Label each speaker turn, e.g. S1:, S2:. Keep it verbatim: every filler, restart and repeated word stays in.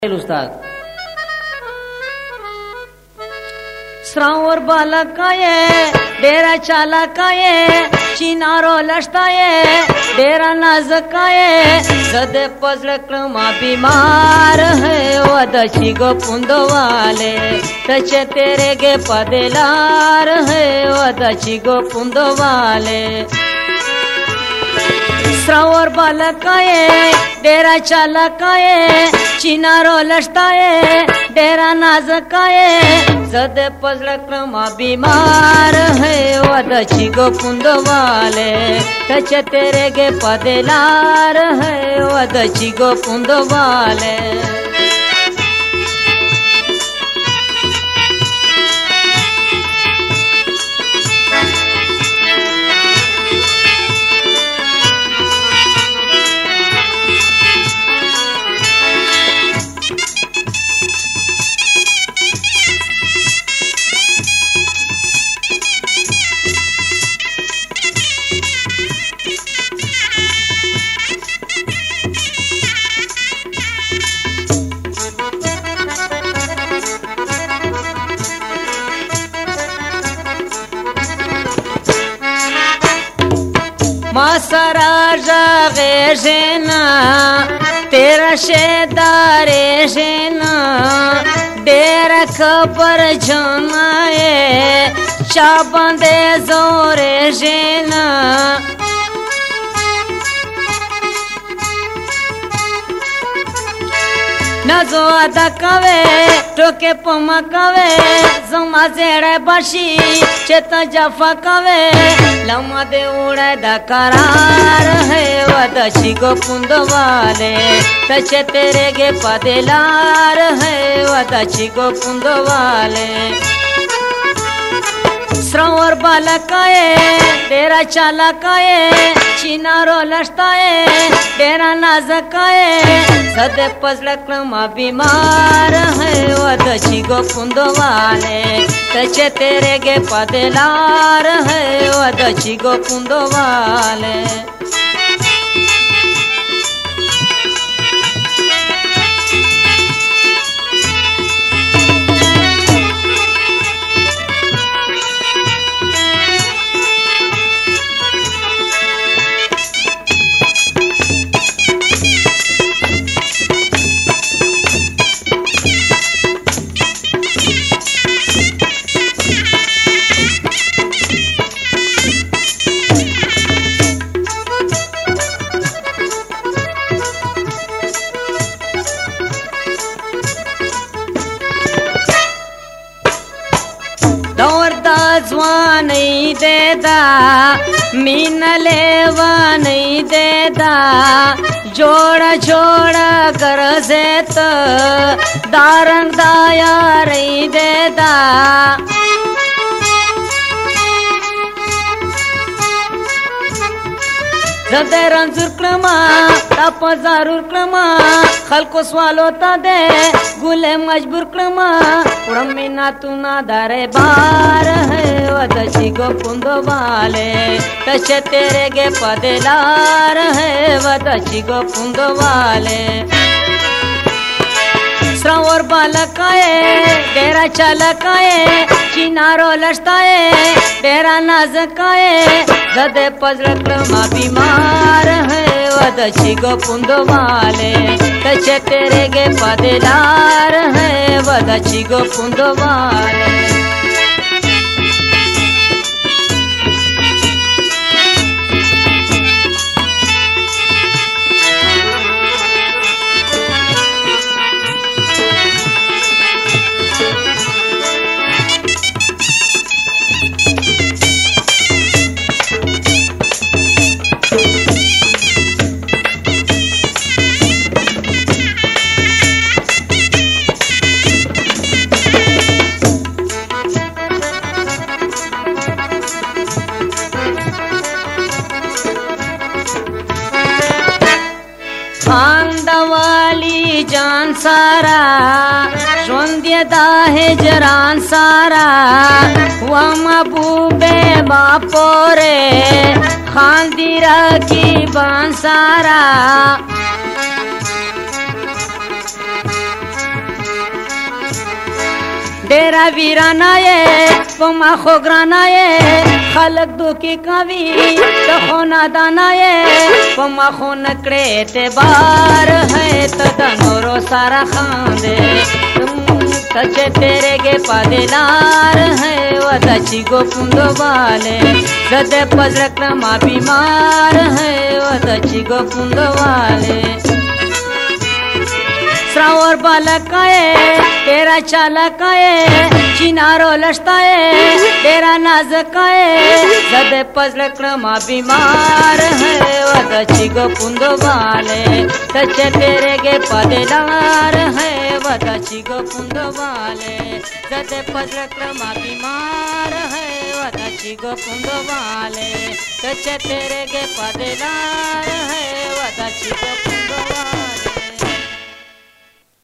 S1: उस्ताद श्रावर बालकाये डेरा चालकाये चिनारो लष्टाये डेरा नाजकाये सदे पजड़ क्रमा बीमार है वदची गो पुंदवाले तचे तेरे गे पदेलार है वदची गो पुंदवाले श्रावर बालकाये डेरा चालकाये चिनारो लष्टाये डेरा नाजकाये सदे पजड़ क्रमा बीमार है वदची गो पुंदवाले तचे तेरे गे पदेलार है वदची गो पुंदवाले मासरा जागे जेना तेरा शेदारे जेना डेरा खबर जनाए चाबंदे जोरे जेना नजो आदा कवे टोके पमा कवे जमा जेड़े बशी चेता जफा कवे लमा दे उड़े दा करार है वदची गो पुंदवाले तचे तेरे गे पदेलार है वदची गो पुंदवाले श्रावर बालकाये डेरा चालकाये चिनारो लष्टाये डेरा नाजकाये सदे पजड़ क्रमा बीमार है वदची गो पुंदवाले तचे तेरे गे पदेलार है वदची गो पुंदवाले जवा नहीं देदा मीन लेवा नहीं देदा जोड़ा जोड़ा कर से तो दारंग दाया नहीं देदा जदे रंजुर क्रमा तप जरूर क्रमा खलको स्वालोता दे गुले मजबूर क्रमा उड़मी ना तू ना दारे बार है वदची गो पुंदवाले तचे तेरे गे पदेलार है वदची गो पुंदवाले श्रावर बालकाये डेरा चालकाये चिनारो लष्टाये डेरा नाजकाये सदे पजड़ क्रमा बीमार है वदची गो पुंदवाले तचे तेरे गे पदेलार है वदची गो पुंदवाले खांदवाली जान सारा शोंद्य दाहे जरान सारा वम बूबे बापोरे खांदिरा की बांसारा डेरा वीराना ये पमा खोगराना ये खलक दुखी कवि तो खोना दाना ये पमा खो नकड़े ते बार है तो दनोरो सारा खांदे तचे तेरे गे पादेलार है वदची गो पुंदो वाले सदे पजरक मा बीमार है वदची गो पुंदो वाले श्रावर बालकाये तेरा चालकाये चिनारो लश्ताये तेरा नाजकाये सदे पजरक मा बीमार है वदची गो पुंदो वाले तचे तेरे गे पादेलार है वदची गो पुंदो वाले सदे पजरक मा बीमार है वदची गो पुंदो वाले तचे तेरे गे पादेलार है वदची गो